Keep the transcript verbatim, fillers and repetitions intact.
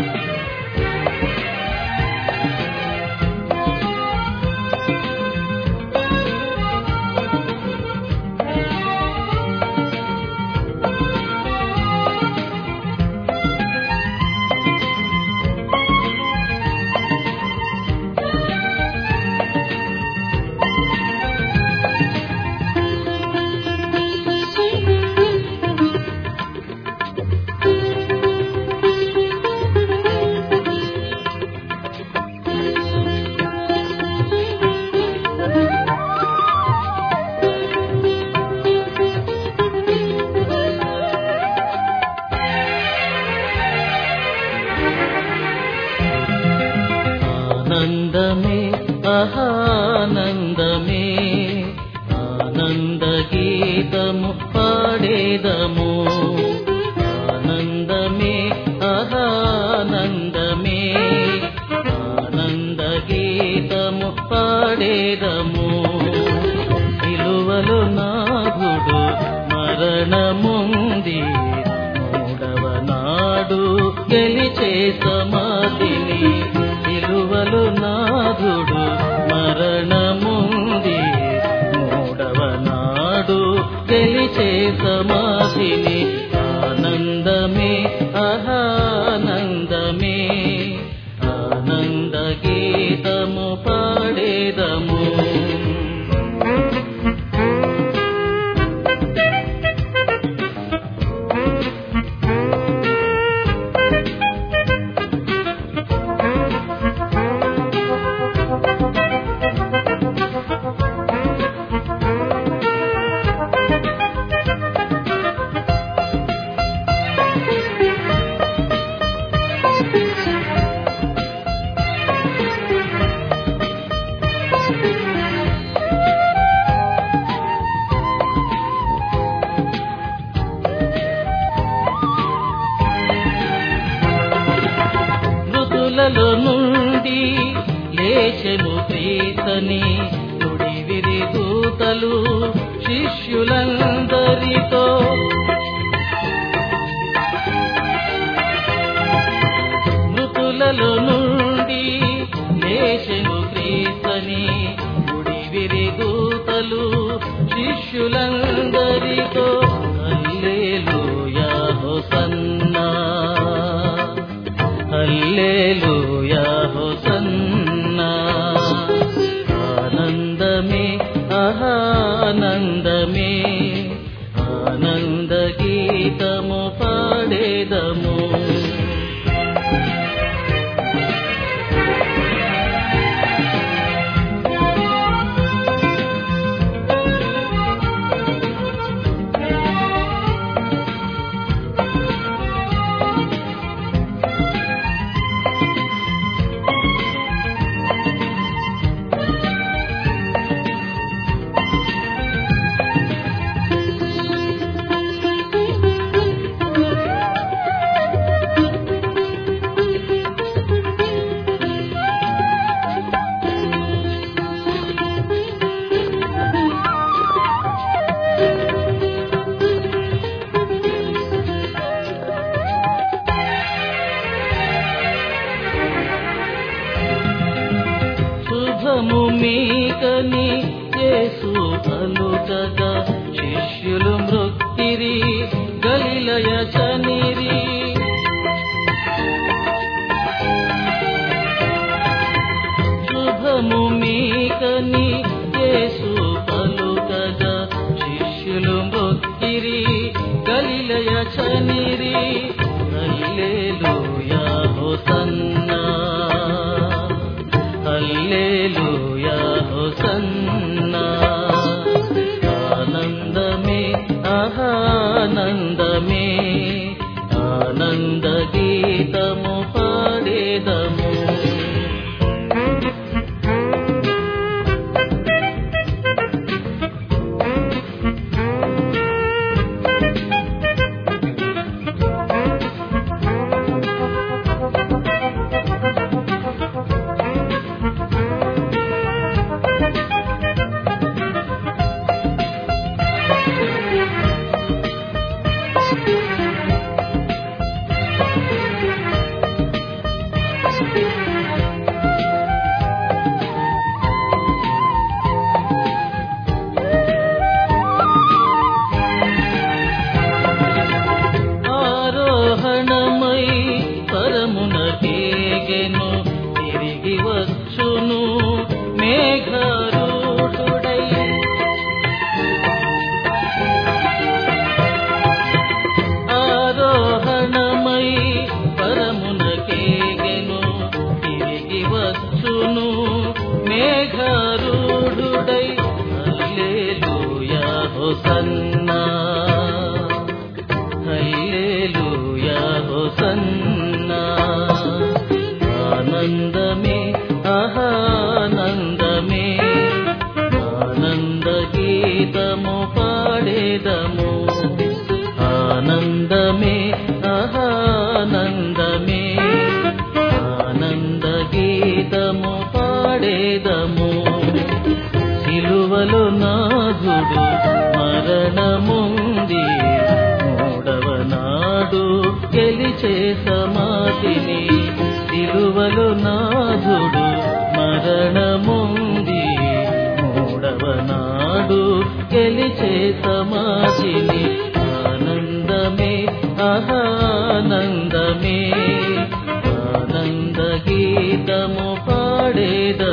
ఆనందమే ఆనందమే ఆనంద గీతము పాడేదము ఆనందమే ఆనందమే ఆనంద గీతము పాడేదము విలువలు నాగుడు మరణముంది మూడవ నాడు గెలిచే సమాధిని విలువలు నాదుడు మరణముంది మూడవ నాడు గెలిచే సమాధిని ఆనందమే ఆనందమే ఆనంద గీతము పాడేదము మృతులలో నుండి లేచెను క్రీస్తని నుడివిరి దూతలు శిష్యులందరితో మృతులలో నుండి లేచెను క్రీస్తని నుడివిరి దూతలు శిష్యులందరితో హల్లెలూయా హోసన్నా హల్లెలూయా హోసన్నా ఆనందమే ఆనందమే ఆనంద గీతము పాడేదము శుభము మీకని యేసు పలుకగా శిష్యులు మృక్కిరి గలిలయ చనిరి శుభము మీకని యేసు పలుకగా శిష్యులు మృక్కిరి గలిలయ చనిరి హల్లెలూయా హోసన్నా హల్లెలూయా హోసన్నా ఆనందమే ఆనందమే ఆనంద గీతము పాడేదము హోసన్నా ఆనందమే ఆనందమే ఆనంద గీతము పాడేదము ఆనందమే ఆనందమే ఆనంద గీతము పాడేదము సిలువలో నాథుడు మరణముంది మూడవ నాడు గెలిచే సమాధిని సిలువలో నాథుడు మరణముంది మూడవ నాడు గెలిచే సమాధిని ఆనందమే ఆనందమే ఆనంద గీతము పాడేద